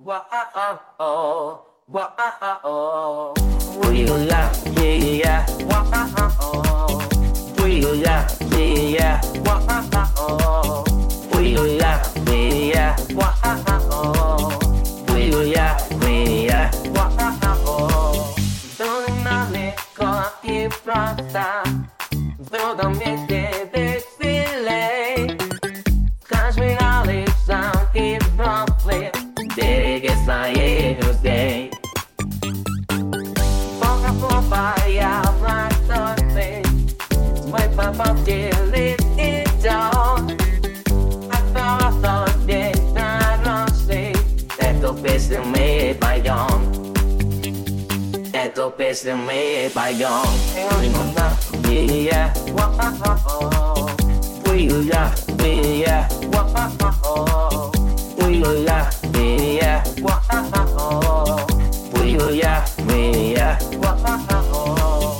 Wow, wow, we love, yeah, wow, we love, yeah, wow, we love, yeah, wow, we love, yeah, wow. Donne con prata, todo mi desfile, casually sound it roughly. Biggest I ever day. Fuck up for fire, black surface. My papa till it down. I thought they not say. Esto peste me bayong. Esto peste me bayong. Rimanda, yeah, wow, we yeah, wow. We love me, yeah. Wow. We love me, yeah. Wow.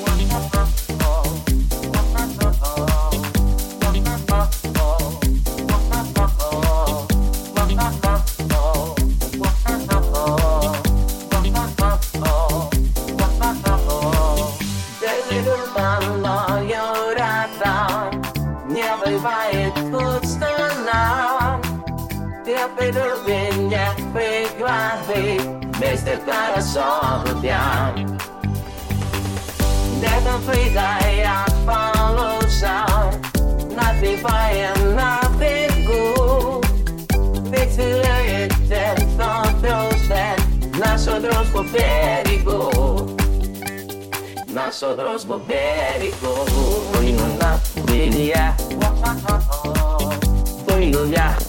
Daily man llorada, nieve va et now. Dia Pedro vinha peguave, Mr. Cara só rodear. Never freedom, I follow sound. Nothing fire, nothing good. Victory, death, not those that. Nosotros por perigo. Nosotros por perigo. We will not be, yeah. We will, yeah.